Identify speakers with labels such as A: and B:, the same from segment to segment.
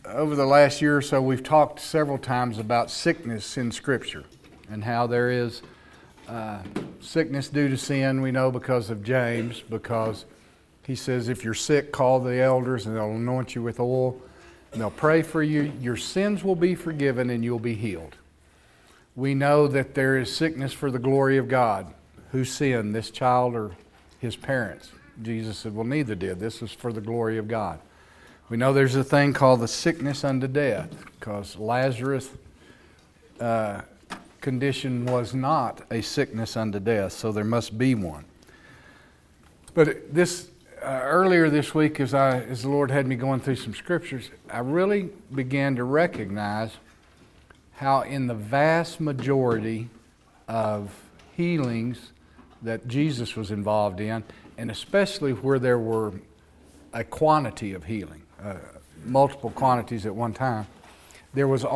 A: over the last year or so, we've talked several times about sickness in Scripture and how there is sickness due to sin. We know because of James, because he says, if you're sick, call the elders and they'll anoint you with oil and they'll pray for you. Your sins will be forgiven and you'll be healed. We know that there is sickness for the glory of God. Who sinned, this child or his parents? Jesus said, well, neither did. This is for the glory of God. We know there's a thing called the sickness unto death, because Lazarus' condition was not a sickness unto death, so there must be one. But this earlier this week, as the Lord had me going through some scriptures, I really began to recognize how in the vast majority of healings that Jesus was involved in, and especially where there were a quantity of healing, multiple quantities at one time, there was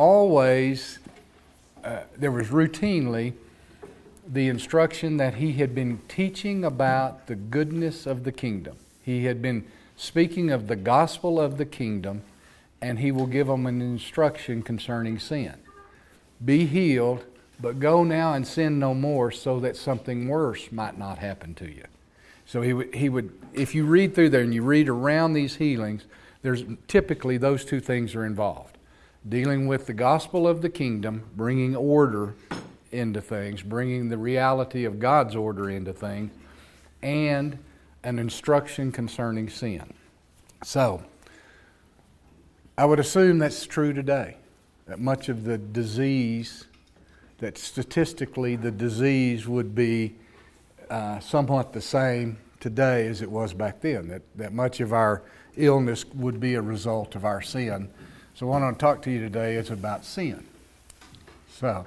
A: routinely the instruction that he had been teaching about the goodness of the kingdom. He had been speaking of the gospel of the kingdom, and he will give them an instruction concerning sin. Be healed, but go now and sin no more, so that something worse might not happen to you. So he would, if you read through there and you read around these healings, there's typically those two things are involved. Dealing with the gospel of the kingdom, bringing order into things, bringing the reality of God's order into things, and an instruction concerning sin. So, I would assume that's true today, that much of the disease, that statistically the disease would be somewhat the same today as it was back then, that much of our illness would be a result of our sin. So what I want to talk to you today is about sin. So,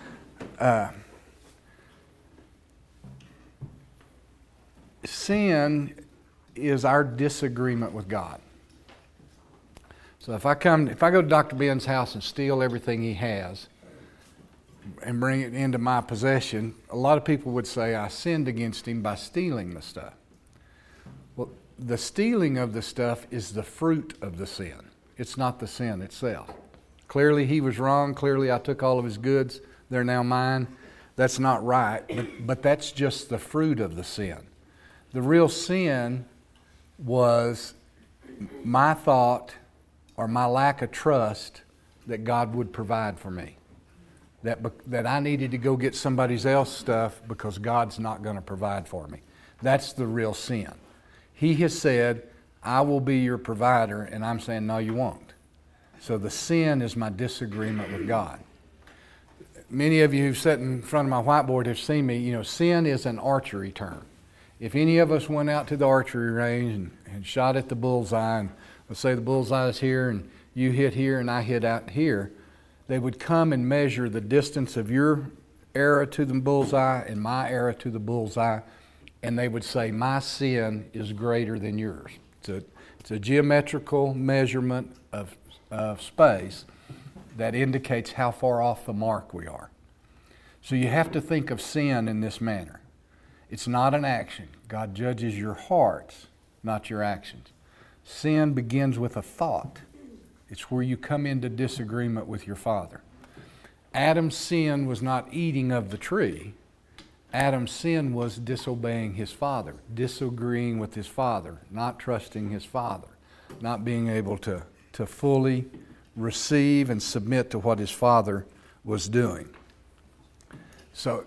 A: sin is our disagreement with God. So if I go to Dr. Ben's house and steal everything he has and bring it into my possession, a lot of people would say I sinned against him by stealing the stuff. Well, the stealing of the stuff is the fruit of the sin. It's not the sin itself. Clearly he was wrong. Clearly I took all of his goods. They're now mine. That's not right, but that's just the fruit of the sin. The real sin was my thought or my lack of trust that God would provide for me. That I needed to go get somebody else's stuff because God's not going to provide for me. That's the real sin. He has said, I will be your provider, and I'm saying, no, you won't. So the sin is my disagreement with God. Many of you who've sat in front of my whiteboard have seen me, sin is an archery term. If any of us went out to the archery range and shot at the bullseye, and let's say the bullseye is here, and you hit here and I hit out here, they would come and measure the distance of your arrow to the bullseye and my arrow to the bullseye, and they would say, my sin is greater than yours. It's a geometrical measurement of space that indicates how far off the mark we are. So you have to think of sin in this manner. It's not an action. God judges your hearts, not your actions. Sin begins with a thought. It's where you come into disagreement with your Father. Adam's sin was not eating of the tree. Adam's sin was disobeying his father, disagreeing with his father, not trusting his father, not being able to fully receive and submit to what his father was doing. So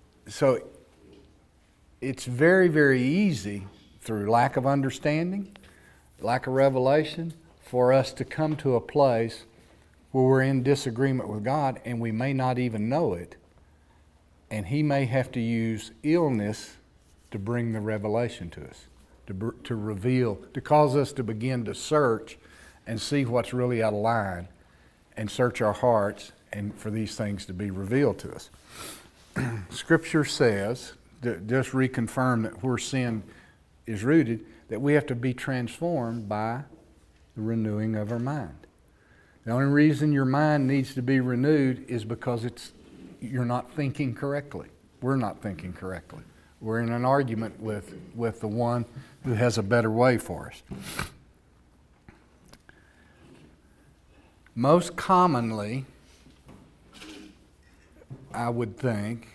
A: it's very, very easy through lack of understanding, lack of revelation, for us to come to a place where we're in disagreement with God and we may not even know it. And He may have to use illness to bring the revelation to us, to reveal, to cause us to begin to search and see what's really out of line and search our hearts and for these things to be revealed to us. Scripture says, just reconfirm that where sin is rooted, that we have to be transformed by the renewing of our mind. The only reason your mind needs to be renewed is because you're not thinking correctly. We're not thinking correctly. We're in an argument with the one who has a better way for us. Most commonly, I would think,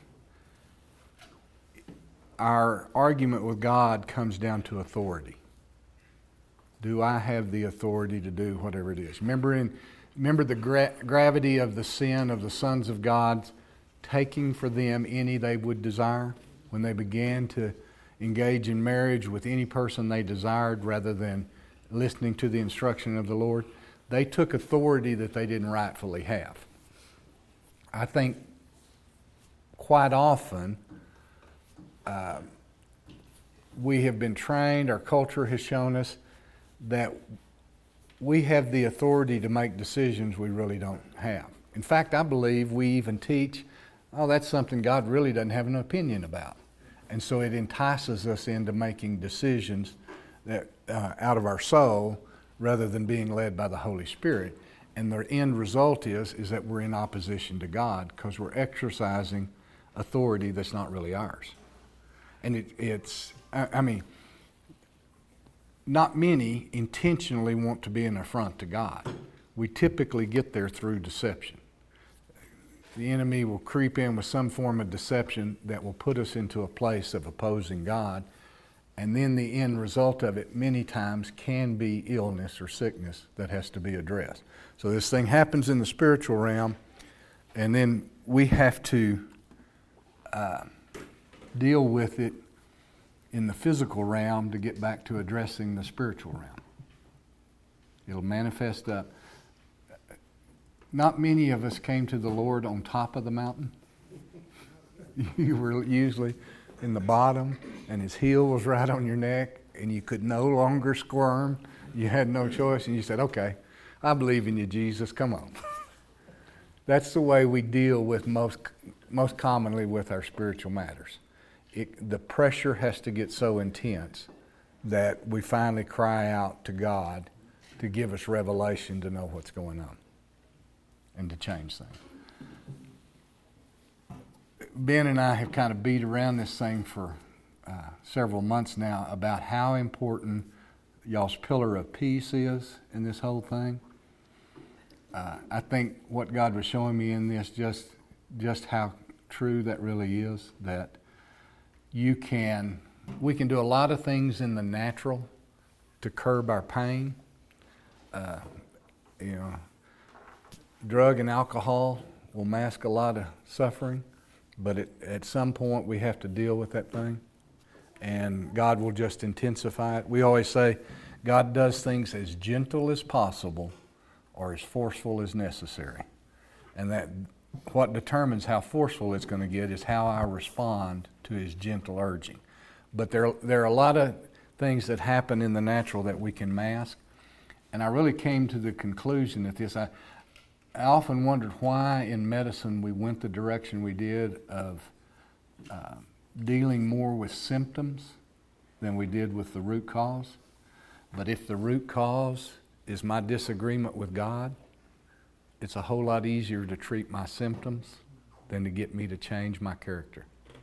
A: our argument with God comes down to authority. Do I have the authority to do whatever it is? Remember the gravity of the sin of the sons of God taking for them any they would desire when they began to engage in marriage with any person they desired rather than listening to the instruction of the Lord? They took authority that they didn't rightfully have. I think quite often we have been trained, our culture has shown us that we have the authority to make decisions we really don't have. In fact, I believe we even teach, that's something God really doesn't have an opinion about. And so it entices us into making decisions that out of our soul rather than being led by the Holy Spirit. And the end result is that we're in opposition to God because we're exercising authority that's not really ours. And not many intentionally want to be an affront to God. We typically get there through deception. The enemy will creep in with some form of deception that will put us into a place of opposing God. And then the end result of it many times can be illness or sickness that has to be addressed. So this thing happens in the spiritual realm, and then we have to deal with it in the physical realm to get back to addressing the spiritual realm. It'll manifest up. Not many of us came to the Lord on top of the mountain. You were usually in the bottom, and his heel was right on your neck, and you could no longer squirm. You had no choice, and you said, okay, I believe in you, Jesus, come on. That's the way we deal with most commonly with our spiritual matters. The pressure has to get so intense that we finally cry out to God to give us revelation to know what's going on and to change things. Ben and I have kind of beat around this thing for several months now about how important y'all's pillar of peace is in this whole thing. I think what God was showing me in this, just how true that really is, that we can do a lot of things in the natural to curb our pain. Drug and alcohol will mask a lot of suffering, but at some point we have to deal with that thing, and God will just intensify it. We always say God does things as gentle as possible or as forceful as necessary, and that what determines how forceful it's going to get is how I respond to his gentle urging. But there are a lot of things that happen in the natural that we can mask, and I really came to the conclusion that this, I often wondered why in medicine we went the direction we did of dealing more with symptoms than we did with the root cause. But if the root cause is my disagreement with God, it's a whole lot easier to treat my symptoms than to get me to change my character.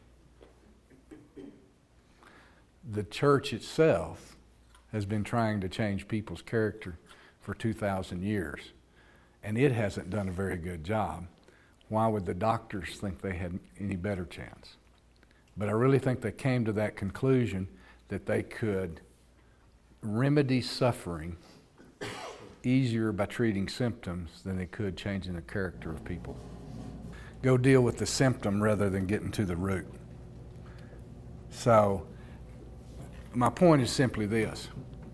A: The church itself has been trying to change people's character for 2,000 years, and it hasn't done a very good job. Why would the doctors think they had any better chance? But I really think they came to that conclusion that they could remedy suffering easier by treating symptoms than they could changing the character of people. Go deal with the symptom rather than getting to the root. So, my point is simply this.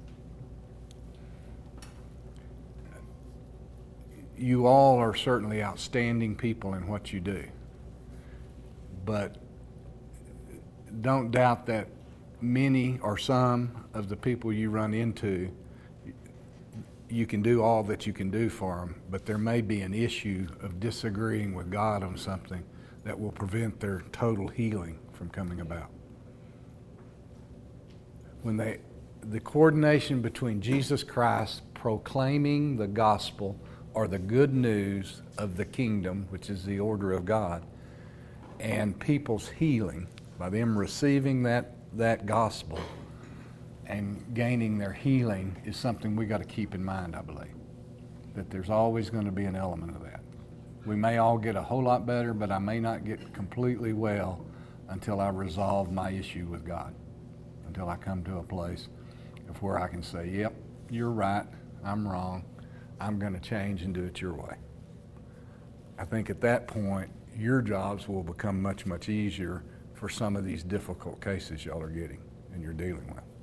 A: You all are certainly outstanding people in what you do. But don't doubt that many or some of the people you run into, you can do all that you can do for them, but there may be an issue of disagreeing with God on something that will prevent their total healing from coming about. When the coordination between Jesus Christ proclaiming the gospel or the good news of the kingdom, which is the order of God, and people's healing by them receiving that gospel and gaining their healing is something we got to keep in mind, I believe. that there's always going to be an element of that. We may all get a whole lot better, but I may not get completely well until I resolve my issue with God, until I come to a place of where I can say, yep, you're right, I'm wrong, I'm going to change and do it your way. I think at that point, your jobs will become much, much easier for some of these difficult cases y'all are getting and you're dealing with.